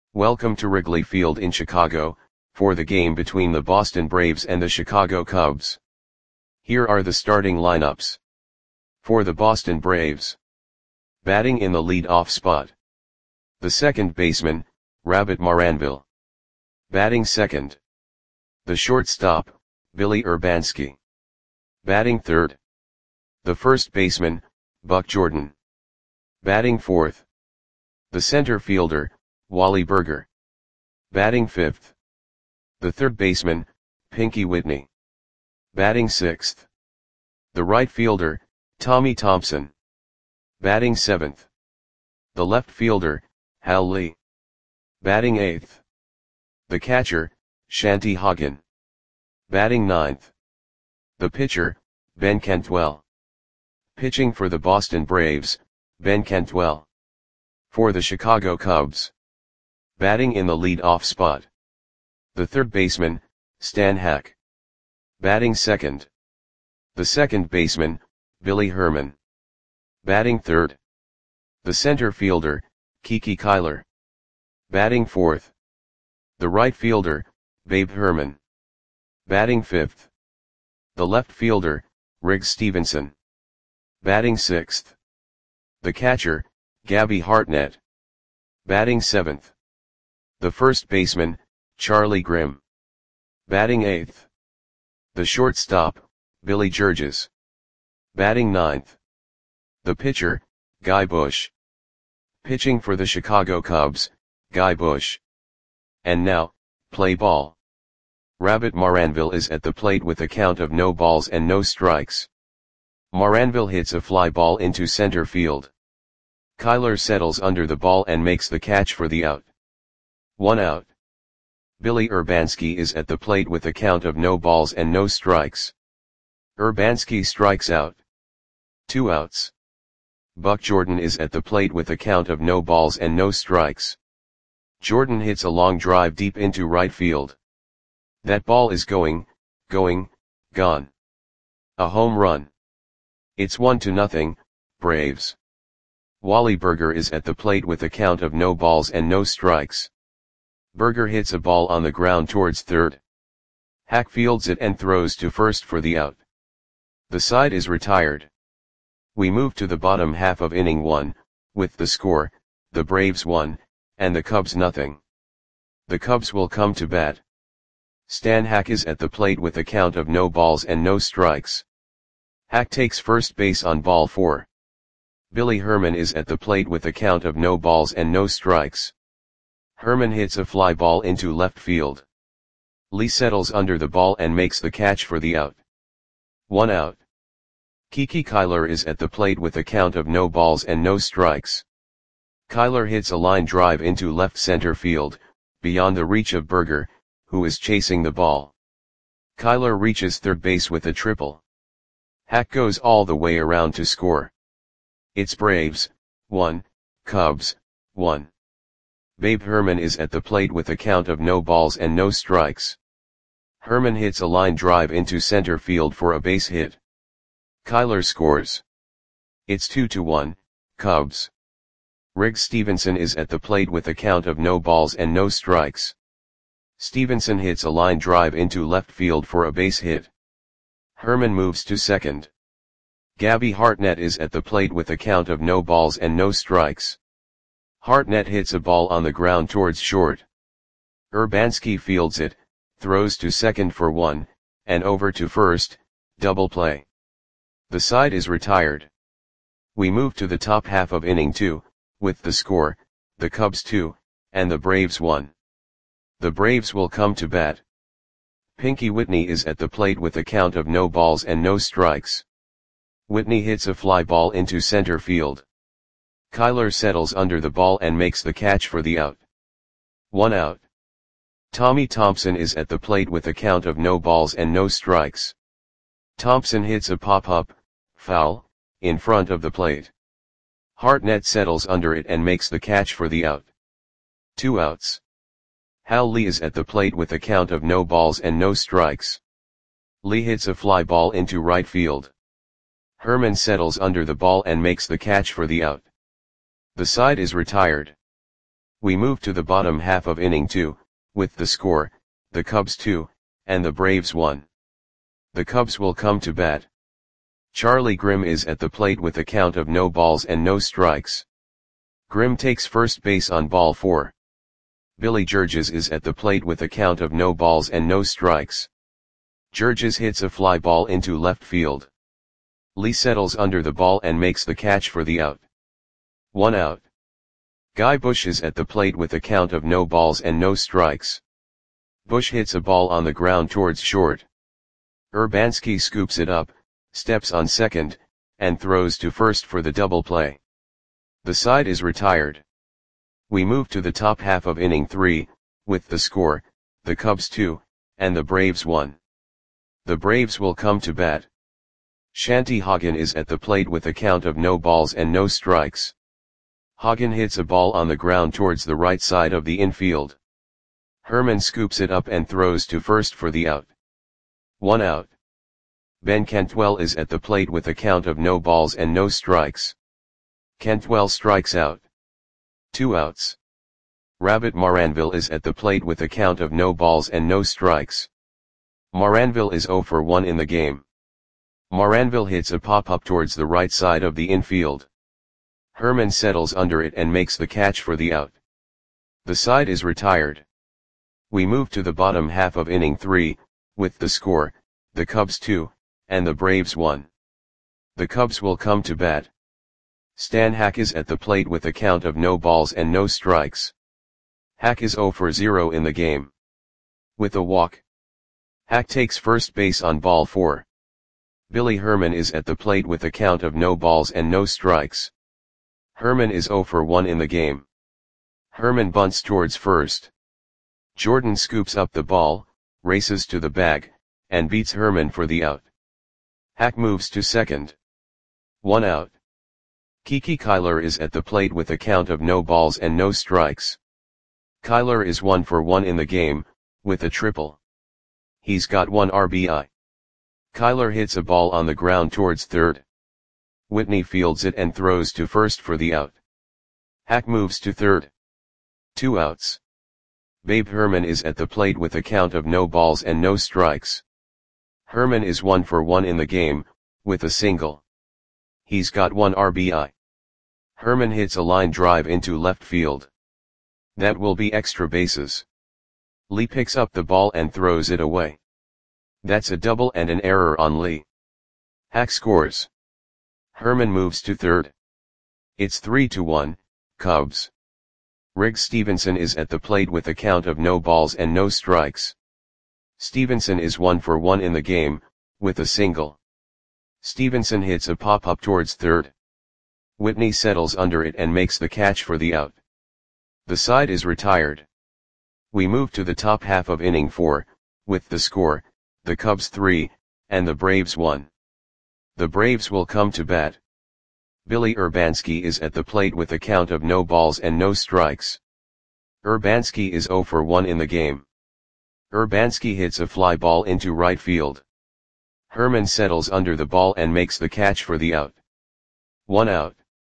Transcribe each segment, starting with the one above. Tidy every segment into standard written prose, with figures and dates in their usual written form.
Welcome to Wrigley Field in Chicago, for the game between the Boston Braves and the Chicago Cubs. Here are the starting lineups. For the Boston Braves. Batting in the lead-off spot. The second baseman, Rabbit Maranville. Batting second. The shortstop, Billy Urbanski. Batting third. The first baseman, Buck Jordan. Batting fourth. The center fielder, Wally Burger. Batting fifth. The third baseman, Pinky Whitney. Batting sixth. The right fielder, Tommy Thompson. Batting seventh. The left fielder, Hal Lee. Batting eighth. The catcher, Shanty Hagen. Batting ninth. The pitcher, Ben Cantwell. Pitching for the Boston Braves, Ben Cantwell. For the Chicago Cubs. Batting in the lead-off spot. The third baseman, Stan Hack. Batting second. The second baseman, Billy Herman. Batting third. The center fielder, Kiki Kyler. Batting fourth. The right fielder, Babe Herman. Batting fifth. The left fielder, Riggs Stevenson. Batting sixth. The catcher, Gabby Hartnett. Batting seventh. The first baseman, Charlie Grimm. Batting eighth. The shortstop, Billy Georges. Batting ninth. The pitcher, Guy Bush. Pitching for the Chicago Cubs, Guy Bush. And now, play ball. Rabbit Maranville is at the plate with a count of no balls and no strikes. Maranville hits a fly ball into center field. Kyler settles under the ball and makes the catch for the out. 1 out. Billy Urbanski is at the plate with a count of no balls and no strikes. Urbanski strikes out. 2 outs. Buck Jordan is at the plate with a count of no balls and no strikes. Jordan hits a long drive deep into right field. That ball is gone. A home run. It's 1-0, Braves. Wally Burger is at the plate with a count of no balls and no strikes. Burger hits a ball on the ground towards third. Hack fields it and throws to first for the out. The side is retired. We move to the bottom half of inning 1, with the score, the Braves 1, and the Cubs 0. The Cubs will come to bat. Stan Hack is at the plate with a count of no balls and no strikes. Hack takes first base on ball 4. Billy Herman is at the plate with a count of no balls and no strikes. Herman hits a fly ball into left field. Lee settles under the ball and makes the catch for the out. 1 out. Kiki Kyler is at the plate with a count of no balls and no strikes. Kyler hits a line drive into left center field, beyond the reach of Burger, who is chasing the ball. Kyler reaches third base with a triple. Hack goes all the way around to score. It's Braves 1, Cubs 1. Babe Herman is at the plate with a count of no balls and no strikes. Herman hits a line drive into center field for a base hit. Kyler scores. It's 2-1, Cubs. Riggs Stevenson is at the plate with a count of no balls and no strikes. Stevenson hits a line drive into left field for a base hit. Herman moves to second. Gabby Hartnett is at the plate with a count of no balls and no strikes. Hartnett hits a ball on the ground towards short. Urbanski fields it, throws to second for 1, and over to first, double play. The side is retired. We move to the top half of inning 2, with the score, the Cubs 2, and the Braves 1. The Braves will come to bat. Pinky Whitney is at the plate with a count of no balls and no strikes. Whitney hits a fly ball into center field. Kyler settles under the ball and makes the catch for the out. 1 out. Tommy Thompson is at the plate with a count of no balls and no strikes. Thompson hits a pop-up, foul, in front of the plate. Hartnett settles under it and makes the catch for the out. 2 outs. Hal Lee is at the plate with a count of no balls and no strikes. Lee hits a fly ball into right field. Herman settles under the ball and makes the catch for the out. The side is retired. We move to the bottom half of inning 2, with the score, the Cubs 2, and the Braves 1. The Cubs will come to bat. Charlie Grimm is at the plate with a count of no balls and no strikes. Grimm takes first base on ball 4. Billy Georges is at the plate with a count of no balls and no strikes. Georges hits a fly ball into left field. Lee settles under the ball and makes the catch for the out. 1 out. Guy Bush is at the plate with a count of no balls and no strikes. Bush hits a ball on the ground towards short. Urbanski scoops it up, steps on second, and throws to first for the double play. The side is retired. We move to the top half of inning 3, with the score, the Cubs 2, and the Braves 1. The Braves will come to bat. Shanty Hagen is at the plate with a count of no balls and no strikes. Hagen hits a ball on the ground towards the right side of the infield. Herman scoops it up and throws to first for the out. 1 out. Ben Cantwell is at the plate with a count of no balls and no strikes. Cantwell strikes out. 2 outs. Rabbit Maranville is at the plate with a count of no balls and no strikes. Maranville is 0 for 1 in the game. Maranville hits a pop-up towards the right side of the infield. Herman settles under it and makes the catch for the out. The side is retired. We move to the bottom half of inning 3, with the score, the Cubs 2, and the Braves 1. The Cubs will come to bat. Stan Hack is at the plate with a count of no balls and no strikes. Hack is 0 for 0 in the game. With a walk. Hack takes first base on ball 4. Billy Herman is at the plate with a count of no balls and no strikes. Herman is 0 for 1 in the game. Herman bunts towards first. Jordan scoops up the ball, races to the bag, and beats Herman for the out. Hack moves to second. 1 out. Kiki Kyler is at the plate with a count of no balls and no strikes. Kyler is 1 for 1 in the game, with a triple. He's got 1 RBI. Kyler hits a ball on the ground towards third. Whitney fields it and throws to first for the out. Hack moves to third. 2 outs. Babe Herman is at the plate with a count of no balls and no strikes. Herman is 1 for 1 in the game, with a single. He's got 1 RBI. Herman hits a line drive into left field. That will be extra bases. Lee picks up the ball and throws it away. That's a double and an error on Lee. Hack scores. Herman moves to third. It's 3-1, Cubs. Riggs Stevenson is at the plate with a count of no balls and no strikes. Stevenson is 1 for 1 in the game, with a single. Stevenson hits a pop-up towards third. Whitney settles under it and makes the catch for the out. The side is retired. We move to the top half of inning 4, with the score, the Cubs 3, and the Braves 1. The Braves will come to bat. Billy Urbanski is at the plate with a count of no balls and no strikes. Urbanski is 0 for 1 in the game. Urbanski hits a fly ball into right field. Herman settles under the ball and makes the catch for the out. 1 out.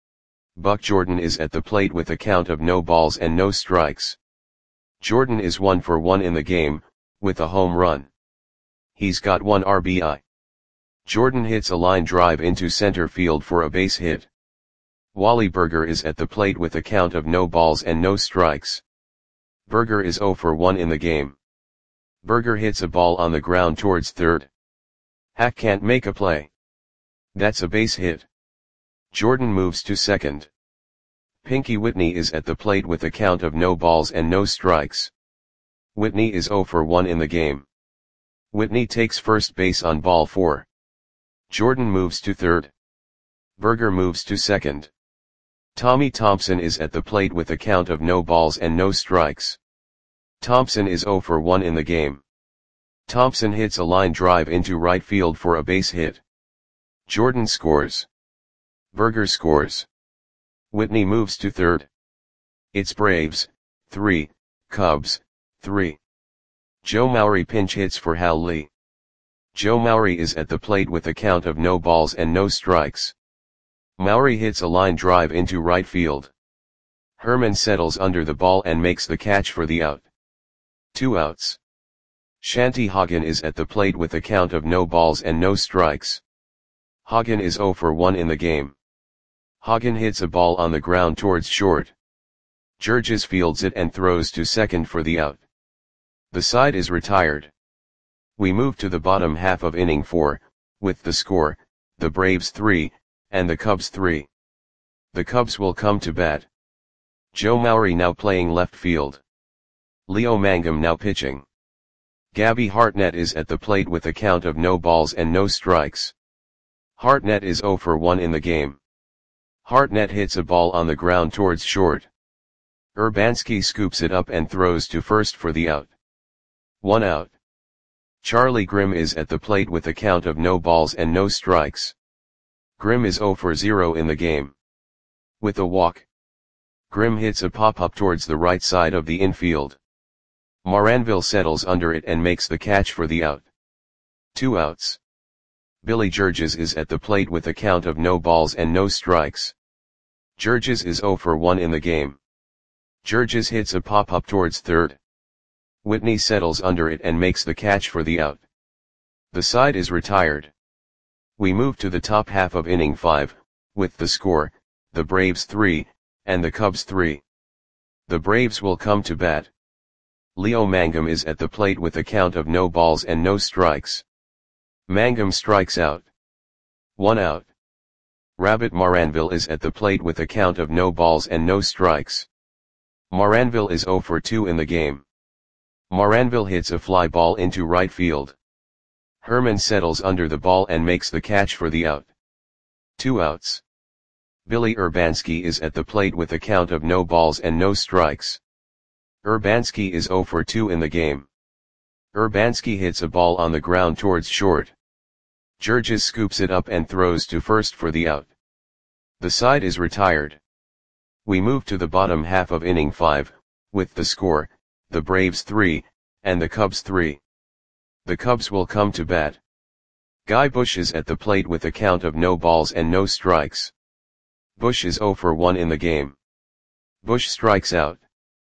Buck Jordan is at the plate with a count of no balls and no strikes. Jordan is 1 for 1 in the game, with a home run. He's got 1 RBI. Jordan hits a line drive into center field for a base hit. Wally Berger is at the plate with a count of no balls and no strikes. Berger is 0 for 1 in the game. Berger hits a ball on the ground towards third. Hack can't make a play. That's a base hit. Jordan moves to second. Pinky Whitney is at the plate with a count of no balls and no strikes. Whitney is 0 for 1 in the game. Whitney takes first base on ball 4. Jordan moves to third. Berger moves to second. Tommy Thompson is at the plate with a count of no balls and no strikes. Thompson is 0 for 1 in the game. Thompson hits a line drive into right field for a base hit. Jordan scores. Berger scores. Whitney moves to third. It's Braves, 3, Cubs, 3. Joe Maury pinch hits for Hal Lee. Joe Maury is at the plate with a count of no balls and no strikes. Maury hits a line drive into right field. Herman settles under the ball and makes the catch for the out. 2 outs. Shanti Hagen is at the plate with a count of no balls and no strikes. Hagen is 0 for 1 in the game. Hagen hits a ball on the ground towards short. Georges fields it and throws to second for the out. The side is retired. We move to the bottom half of inning 4, with the score, the Braves 3, and the Cubs 3. The Cubs will come to bat. Joe Maury now playing left field. Leo Mangum now pitching. Gabby Hartnett is at the plate with a count of no balls and no strikes. Hartnett is 0 for 1 in the game. Hartnett hits a ball on the ground towards short. Urbanski scoops it up and throws to first for the out. 1 out. Charlie Grimm is at the plate with a count of no balls and no strikes. Grimm is 0 for 0 in the game. With a walk, Grimm hits a pop-up towards the right side of the infield. Moranville settles under it and makes the catch for the out. 2 outs. Billy Georges is at the plate with a count of no balls and no strikes. Georges is 0 for 1 in the game. Georges hits a pop-up towards third. Whitney settles under it and makes the catch for the out. The side is retired. We move to the top half of inning 5, with the score, the Braves 3, and the Cubs 3. The Braves will come to bat. Leo Mangum is at the plate with a count of no balls and no strikes. Mangum strikes out. 1 out. Rabbit Moranville is at the plate with a count of no balls and no strikes. Moranville is 0 for 2 in the game. Moranville hits a fly ball into right field. Herman settles under the ball and makes the catch for the out. 2 outs. Billy Urbanski is at the plate with a count of no balls and no strikes. Urbanski is 0 for 2 in the game. Urbanski hits a ball on the ground towards short. Georges scoops it up and throws to first for the out. The side is retired. We move to the bottom half of inning 5, with the score, the Braves 3, and the Cubs 3. The Cubs will come to bat. Guy Bush is at the plate with a count of no balls and no strikes. Bush is 0 for 1 in the game. Bush strikes out.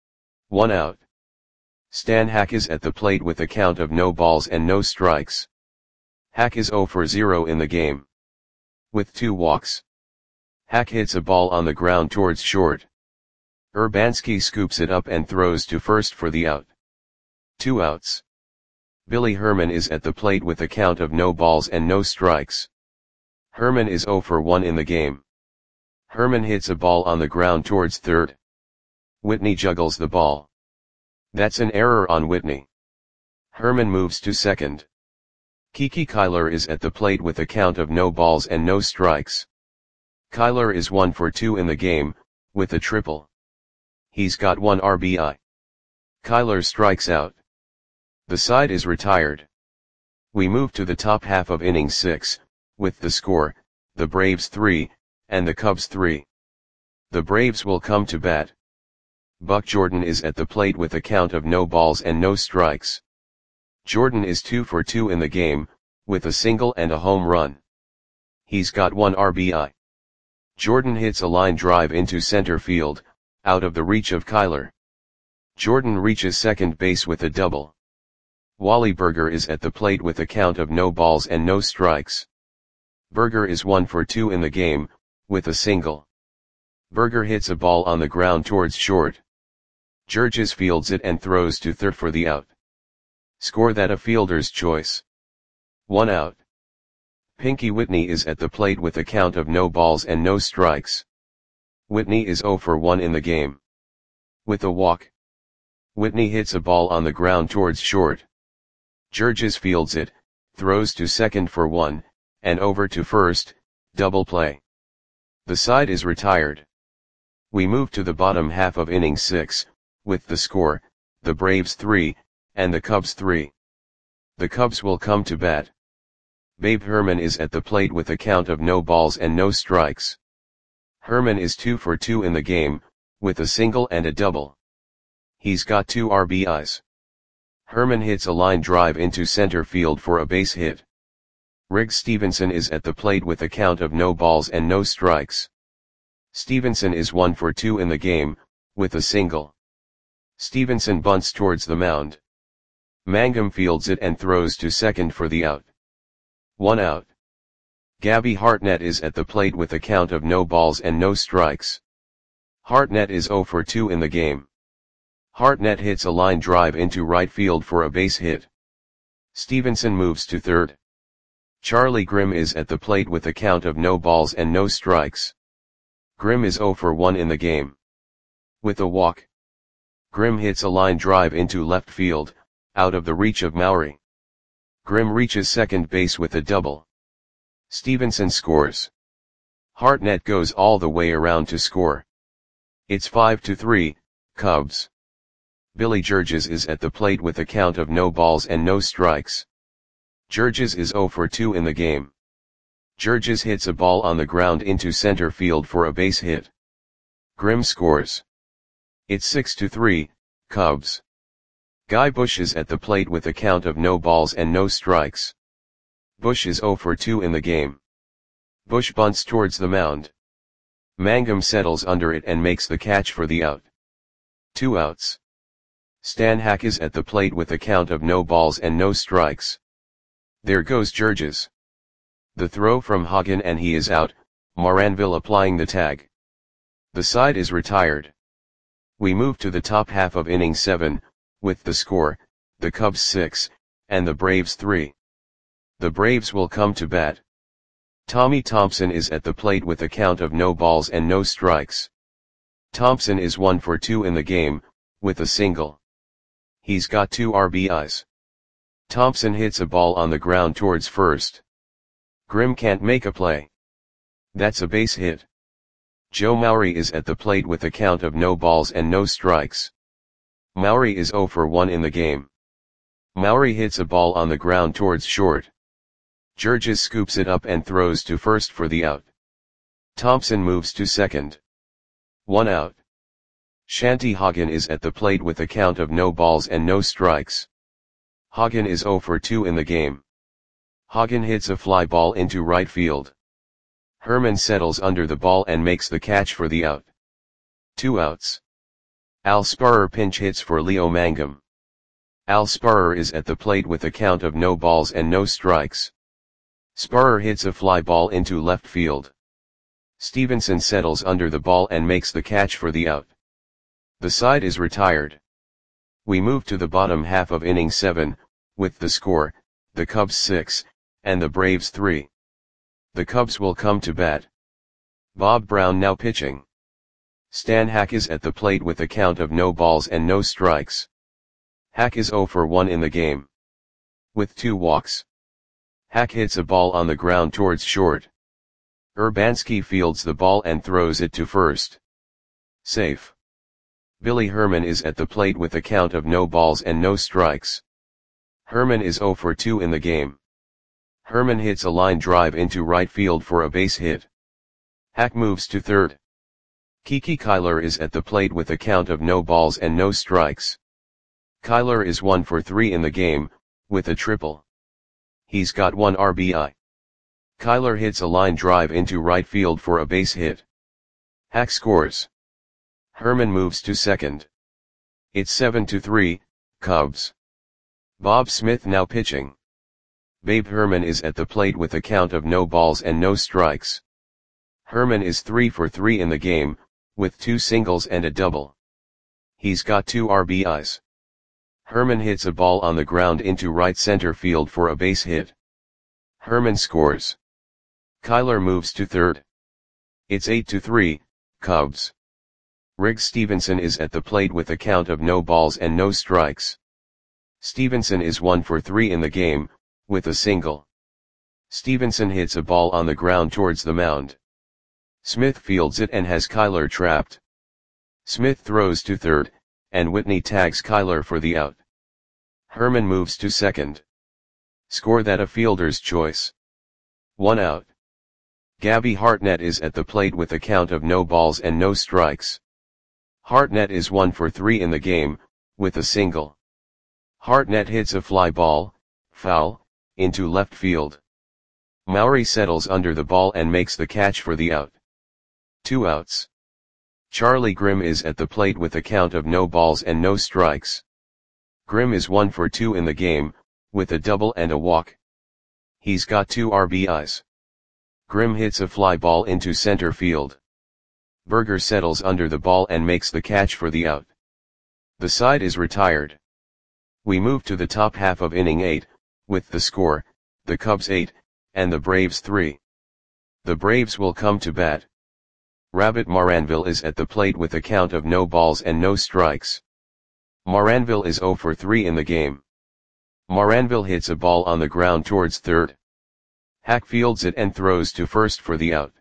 1 out. Stan Hack is at the plate with a count of no balls and no strikes. Hack is 0 for 0 in the game. With 2 walks. Hack hits a ball on the ground towards short. Urbanski scoops it up and throws to first for the out. 2 outs. Billy Herman is at the plate with a count of no balls and no strikes. Herman is 0 for 1 in the game. Herman hits a ball on the ground towards third. Whitney juggles the ball. That's an error on Whitney. Herman moves to second. Kiki Kyler is at the plate with a count of no balls and no strikes. Kyler is 1 for 2 in the game, with a triple. He's got 1 RBI. Kyler strikes out. The side is retired. We move to the top half of inning 6, with the score, the Braves 3, and the Cubs 3. The Braves will come to bat. Buck Jordan is at the plate with a count of no balls and no strikes. Jordan is 2 for 2 in the game, with a single and a home run. He's got 1 RBI. Jordan hits a line drive into center field, out of the reach of Kyler. Jordan reaches second base with a double. Wally Berger is at the plate with a count of no balls and no strikes. Berger is 1 for 2 in the game, with a single. Berger hits a ball on the ground towards short. Georges fields it and throws to third for the out. Score that a fielder's choice. 1 out. Pinky Whitney is at the plate with a count of no balls and no strikes. Whitney is 0 for 1 in the game. With a walk, Whitney hits a ball on the ground towards short. Georges fields it, throws to second for 1, and over to first, double play. The side is retired. We move to the bottom half of inning 6, with the score, the Braves 3, and the Cubs 3. The Cubs will come to bat. Babe Herman is at the plate with a count of no balls and no strikes. Herman is 2 for 2 in the game, with a single and a double. He's got 2 RBIs. Herman hits a line drive into center field for a base hit. Riggs Stevenson is at the plate with a count of no balls and no strikes. Stevenson is 1 for 2 in the game, with a single. Stevenson bunts towards the mound. Mangum fields it and throws to second for the out. 1 out. Gabby Hartnett is at the plate with a count of no balls and no strikes. Hartnett is 0 for 2 in the game. Hartnett hits a line drive into right field for a base hit. Stevenson moves to third. Charlie Grimm is at the plate with a count of no balls and no strikes. Grimm is 0 for 1 in the game. With a walk, Grimm hits a line drive into left field, out of the reach of Mowry. Grimm reaches second base with a double. Stevenson scores. Hartnett goes all the way around to score. It's 5-3, Cubs. Billy Georges is at the plate with a count of no balls and no strikes. Georges is 0 for 2 in the game. Georges hits a ball on the ground into center field for a base hit. Grimm scores. It's 6-3, Cubs. Guy Bush is at the plate with a count of no balls and no strikes. Bush is 0 for 2 in the game. Bush bunts towards the mound. Mangum settles under it and makes the catch for the out. 2 outs. Stan Hack is at the plate with a count of no balls and no strikes. There goes Georges. The throw from Hagen and he is out, Moranville applying the tag. The side is retired. We move to the top half of inning 7, with the score, the Cubs 6, and the Braves 3. The Braves will come to bat. Tommy Thompson is at the plate with a count of no balls and no strikes. Thompson is 1 for 2 in the game, with a single. He's got 2 RBIs. Thompson hits a ball on the ground towards first. Grimm can't make a play. That's a base hit. Joe Mowry is at the plate with a count of no balls and no strikes. Mowry is 0 for 1 in the game. Mowry hits a ball on the ground towards short. Georges scoops it up and throws to first for the out. Thompson moves to second. 1 out. Shanty Hagen is at the plate with a count of no balls and no strikes. Hagen is 0 for 2 in the game. Hagen hits a fly ball into right field. Herman settles under the ball and makes the catch for the out. 2 outs. Al Sparrer pinch hits for Leo Mangum. Al Sparrer is at the plate with a count of no balls and no strikes. Sparrer hits a fly ball into left field. Stevenson settles under the ball and makes the catch for the out. The side is retired. We move to the bottom half of inning 7, with the score, the Cubs 6, and the Braves 3. The Cubs will come to bat. Bob Brown now pitching. Stan Hack is at the plate with a count of no balls and no strikes. Hack is 0 for 1 in the game. With 2 walks. Hack hits a ball on the ground towards short. Urbanski fields the ball and throws it to first. Safe. Billy Herman is at the plate with a count of no balls and no strikes. Herman is 0 for 2 in the game. Herman hits a line drive into right field for a base hit. Hack moves to third. Kiki Kyler is at the plate with a count of no balls and no strikes. Kyler is 1 for 3 in the game, with a triple. He's got 1 RBI. Kyler hits a line drive into right field for a base hit. Hack scores. Herman moves to second. It's 7-3, Cubs. Bob Smith now pitching. Babe Herman is at the plate with a count of no balls and no strikes. Herman is 3 for 3 in the game, with 2 singles and a double. He's got 2 RBIs. Herman hits a ball on the ground into right center field for a base hit. Herman scores. Kyler moves to third. It's 8-3, Cubs. Riggs Stevenson is at the plate with a count of no balls and no strikes. Stevenson is 1 for 3 in the game, with a single. Stevenson hits a ball on the ground towards the mound. Smith fields it and has Kyler trapped. Smith throws to third, and Whitney tags Kyler for the out. Herman moves to second. Score that a fielder's choice. 1 out. Gabby Hartnett is at the plate with a count of no balls and no strikes. Hartnett is 1 for 3 in the game, with a single. Hartnett hits a fly ball, foul, into left field. Mowry settles under the ball and makes the catch for the out. 2 outs. Charlie Grimm is at the plate with a count of no balls and no strikes. Grimm is 1 for 2 in the game, with a double and a walk. He's got 2 RBIs. Grimm hits a fly ball into center field. Berger settles under the ball and makes the catch for the out. The side is retired. We move to the top half of inning 8, with the score, the Cubs 8, and the Braves 3. The Braves will come to bat. Rabbit Maranville is at the plate with a count of no balls and no strikes. Maranville is 0 for 3 in the game. Maranville hits a ball on the ground towards third. Hack fields it and throws to first for the out.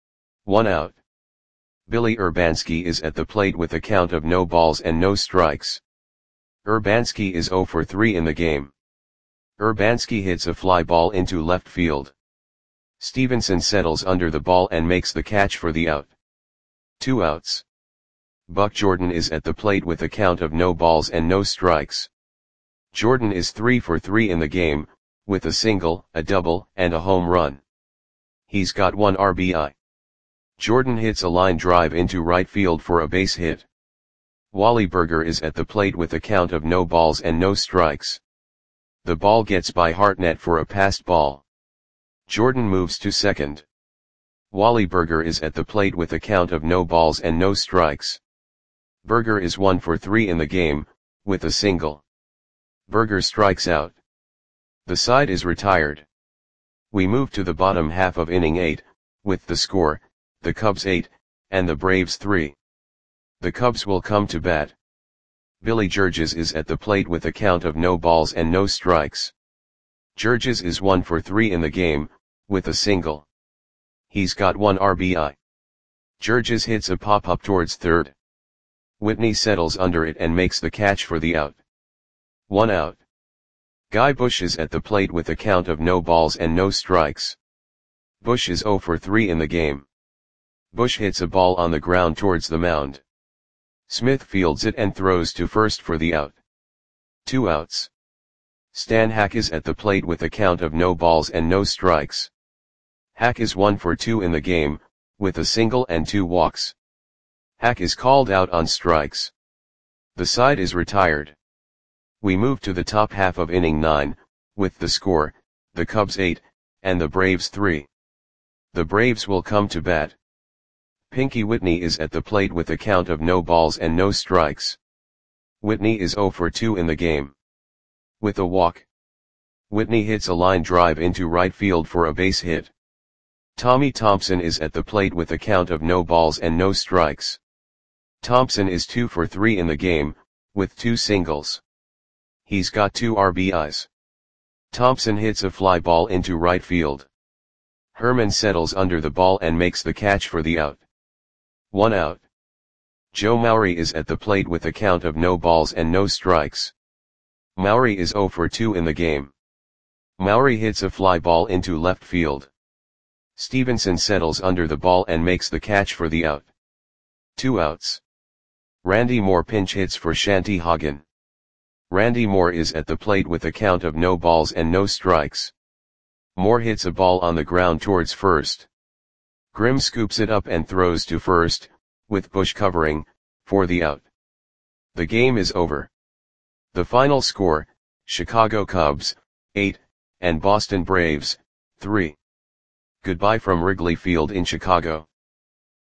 1 out. Billy Urbanski is at the plate with a count of no balls and no strikes. Urbanski is 0 for 3 in the game. Urbanski hits a fly ball into left field. Stevenson settles under the ball and makes the catch for the out. 2 outs. Buck Jordan is at the plate with a count of no balls and no strikes. Jordan is 3 for 3 in the game, with a single, a double, and a home run. He's got 1 RBI. Jordan hits a line drive into right field for a base hit. Wally Berger is at the plate with a count of no balls and no strikes. The ball gets by Hartnett for a passed ball. Jordan moves to second. Wally Berger is at the plate with a count of no balls and no strikes. Berger is 1 for 3 in the game, with a single. Berger strikes out. The side is retired. We move to the bottom half of inning 8, with the score, the Cubs 8, and the Braves 3. The Cubs will come to bat. Billy Georges is at the plate with a count of no balls and no strikes. Georges is 1 for 3 in the game, with a single. He's got 1 RBI. Georges hits a pop-up towards third. Whitney settles under it and makes the catch for the out. 1 out. Guy Bush is at the plate with a count of no balls and no strikes. Bush is 0 for 3 in the game. Bush hits a ball on the ground towards the mound. Smith fields it and throws to first for the out. 2 outs. Stan Hack is at the plate with a count of no balls and no strikes. Hack is 1 for 2 in the game, with a single and 2 walks. Hack is called out on strikes. The side is retired. We move to the top half of inning 9, with the score, the Cubs 8, and the Braves 3. The Braves will come to bat. Pinky Whitney is at the plate with a count of no balls and no strikes. Whitney is 0 for 2 in the game. With a walk. Whitney hits a line drive into right field for a base hit. Tommy Thompson is at the plate with a count of no balls and no strikes. Thompson is 2 for 3 in the game, with 2 singles. He's got 2 RBIs. Thompson hits a fly ball into right field. Herman settles under the ball and makes the catch for the out. 1 out. Joe Maury is at the plate with a count of no balls and no strikes. Maury is 0 for 2 in the game. Maury hits a fly ball into left field. Stevenson settles under the ball and makes the catch for the out. 2 outs. Randy Moore pinch hits for Shanty Hagen. Randy Moore is at the plate with a count of no balls and no strikes. Moore hits a ball on the ground towards first. Grimm scoops it up and throws to first, with Bush covering, for the out. The game is over. The final score, Chicago Cubs, 8, and Boston Braves, 3. Goodbye from Wrigley Field in Chicago.